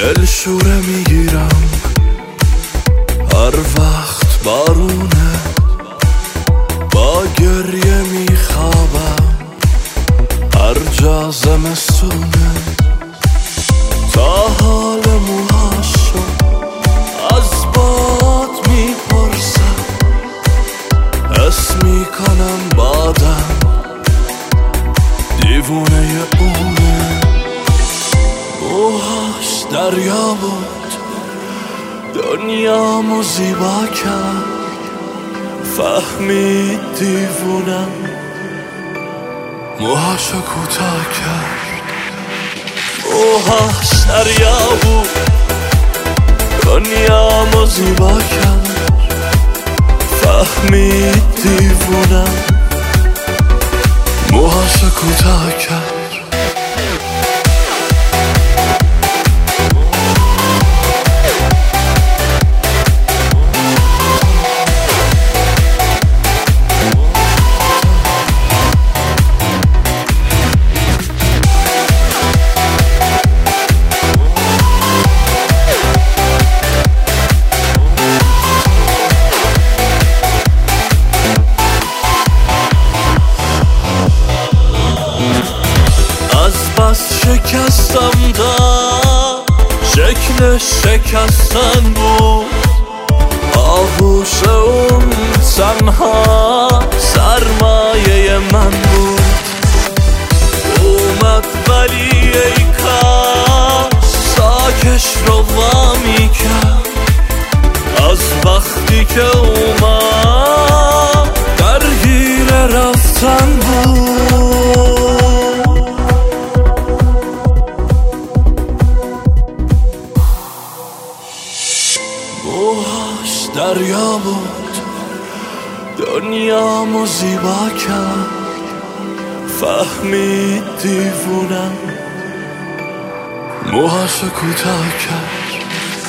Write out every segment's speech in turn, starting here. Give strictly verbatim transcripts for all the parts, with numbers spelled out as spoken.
دلشوره میگیرم هر وقت بارونه، با گریه میخوابم هر جا زمستونه. تا حال موهاشو از باد میپرسم، حس میکنم بادم دیوونه اونه. موهاش دریا بود دنیامو زیبا کرد، فهمید دیوونم موهاشو کوتاه کرد. موهاش دریا بود دنیامو زیبا کرد، فهمید دیوونم موهاشو کوتاه کرد. شکستم دا شکل شکستن بود، آغوش اون تنها سرمایه من بود. اومد ولی ای کاش ساکش رو وامی کرد، از وقتی که اومد درگیر رفتن بود. موهاش دریا بود دنیامو زیبا کرد، فهمید دیوونم موهاشو کوتاه کرد.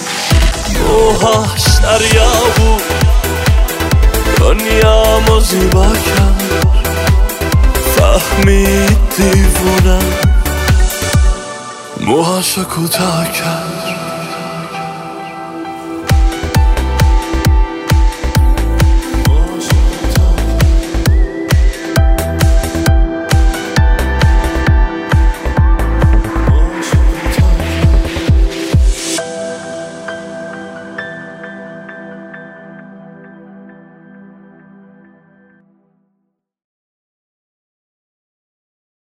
موهاش دریا بود دنیامو زیبا کرد، فهمید دیوونم موهاشو کوتاه کرد.